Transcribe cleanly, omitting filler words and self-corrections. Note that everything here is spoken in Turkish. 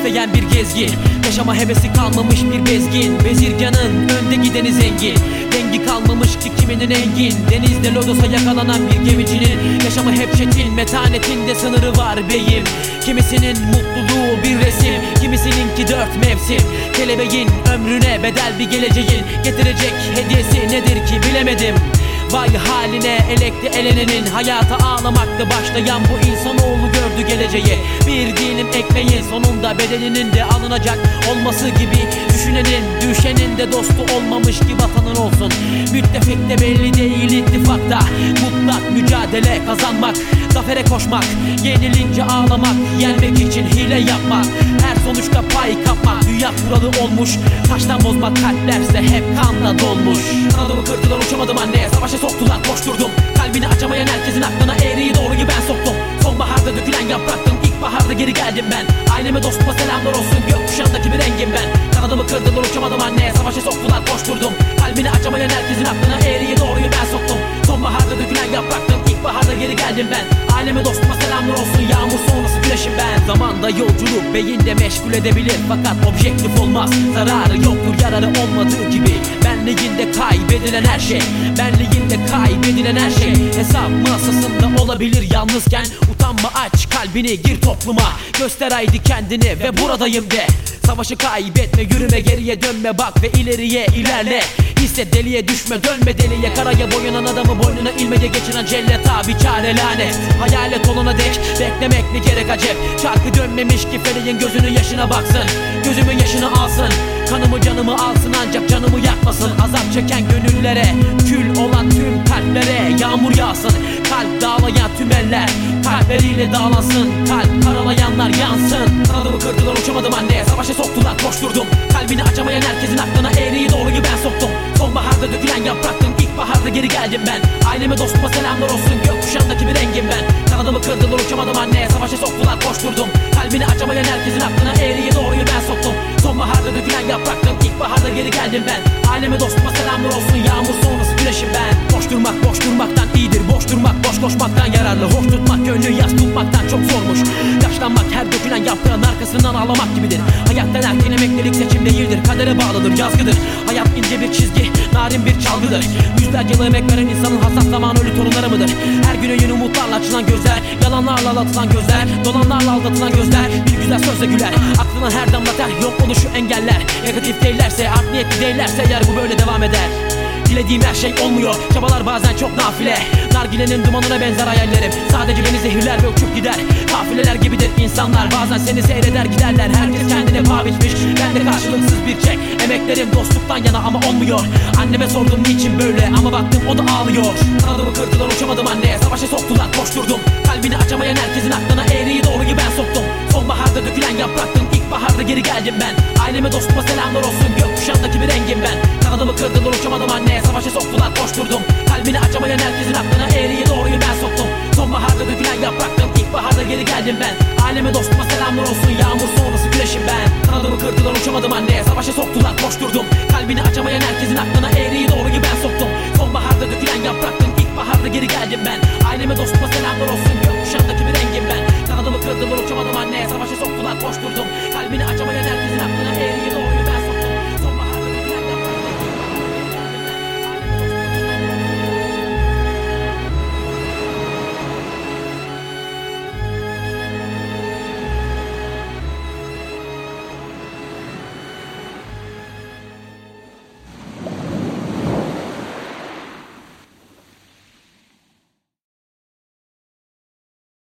isteyen bir gezgin, yaşama hevesi kalmamış bir bezgin. Bezirganın önde gideni zengin, dengi kalmamış ki kiminin engin. Denizde lodosa yakalanan bir gemicinin yaşamı hep çetin, metanetinde sınırı var beyim. Kimisinin mutluluğu bir resim, kimisininki 4 mevsim. Kelebeğin ömrüne bedel bir geleceğin getirecek hediyesi nedir ki bilemedim. Vay haline elekti elenenin, hayata ağlamakta başlayan bu insanoğlu gördü geleceği. Bir dilim ekmeğin sonunda bedelinin de alınacak olması gibi. Düşünenin düşenin de dostu olmamış ki vatanın olsun. Müttefik de belli değil ittifakta. Mutlak mücadele kazanmak, zafere koşmak, yenilince ağlamak, yenmek için hile yapmak, her sonuçta pay kapmak. Dünya kuralı olmuş, taştan bozma kalplerse hep kanla dolmuş. Kanadımı kırdılar, uçamadım anne, savaşa soktular, koşturdum. Kalbini açamayan herkesin aklına eğriyi doğruyu ben soktum. Sonbaharda dökülen yapraktım, ilkbaharda geri geldim ben. Aileme dostuma selamlar olsun, gökkuşağındaki bir rengim ben. Kanadımı kırdılar, uçamadım anne, savaşa soktular, koşturdum. Kalbini açamayan herkesin aklına eğriyi doğruyu ben soktum. Sonbaharda dökülen yapraktım, ilkbaharda geri geldim ben. Aileme dostuma selamlar olsun, yağmur sonrası güneşim ben. Zamanda yolculuk beyinde meşgul edebilir, fakat objektif olmaz. Zararı yoktur yararı olmadığı gibi. Benliğinde kaybedilen her şey, benliğinde kaybedilen her şey hesap masasında olabilir yalnızken. Utanma, aç kalbini, gir topluma, göster haydi kendini ve buradayım de. Savaşı kaybetme, yürüme, geriye dönme, bak ve ileriye ilerle. Hisset, deliye düşme, dönme deliye. Karaya boyanan adamı boynuna ilmece geçiren cellet abi çare lanet. Hayalet olana dek beklemek ne gerek acep. Çarkı dönmemiş ki feleğin gözünün yaşına baksın, gözümün yaşını alsın. Kanımı canımı alsın ancak canımı yakmasın. Azap çeken gönüllere, kül olan tüm kalplere yağmur yağsın. Kalp dağlayan tüm eller kalpleriyle dağlansın. Kalp karalayanlar yansın. Kanadımı kırdılar, uçamadım anne, savaşa soktular, koşturdum. Kalbini açamayan herkesin aklına eğriyi doğruyu ben soktum. Sonbaharda dökülen yapraktım, ilkbaharda geri geldim ben. Aileme dostuma selamlar olsun, gökkuşağındaki bir rengim ben. Kanadımı kırdılar, uçamadım anne, savaşa soktular, koşturdum. Kalbini açamayan herkesin aklına eğriyi doğruyu ben soktum. Sonbaharda dökülen yapraktım, ilkbaharda geri geldim ben. Aileme dostuma selamlar olsun, yağmur sonrası güneşim ben. Boş durmak boş durmaktan iyidir, boş durmak boş koşmaktan yararlı. Hoş tutmak gönlü yas tutmaktan çok zormuş. Yaşlanmak her dökülen yaprağın arkasından ağlamak gibidir. Hayattan erken emeklilik seçim değildir, kadere bağlıdır, yazgıdır. Hayat ince bir çizgi, narin bir çalgıdır. Yüzlerce yıl emek veren insanın hassas zaman ölü torunları mıdır? Her güne yeni umutlarla açılan gözler, yalanlarla aldatılan gözler, dolanlarla aldatılan gözler bir güzel sözle güler. Aklına her damla ter, yok oluşu engeller. Negatif değillerse, art niyetli değillerse eğer bu böyle devam eder. Dilediğim her şey olmuyor, çabalar bazen çok nafile. Nargilenin dumanına benzer hayallerim, sadece beni zehirler ve uçup gider. Kafileler gibidir insanlar, bazen seni seyreder giderler. Herkes kendine paha biçmiş, ben de karşılıksız bir çek. Emeklerim dostluktan yana ama olmuyor. Anneme sordum niçin böyle, ama baktım o da ağlıyor. Kanadımı kırdılar, uçamadım anne, savaşa soktular, koşturdum. Kalbini açamayan herkesin aklına eğriyi doğruyu ben soktum. Sonbaharda dökülen yapraktım, ilkbaharda geri geldim ben. Aileme dostuma selamlar olsun, gökkuşağındaki bir rengim ben. Kanadımı kırdılar, uçamadım anne, savaşa soktular, koşturdum. Kalbini açamayan herkesin aklına eğriyi doğruyu ben soktum. Sonbaharda dökülen yapraktım, ilkbaharda geri geldim ben. Aileme dostuma selamlar olsun, yağmur sonrası güneşim ben. Kanadımı kırdılar, uçamadım anne, savaşa soktular, koşturdum. Kalbini açamayan herkesin aklına eğriyi doğruyu ben soktum. Sonbaharda dökülen yapraktım, ilkbaharda geri geldim ben. Aileme dostuma selamlar olsun, gökkuşağındaki bir rengim ben. Kanadımı kırdılar, uçamadım anne, savaşa soktular, koşturdum.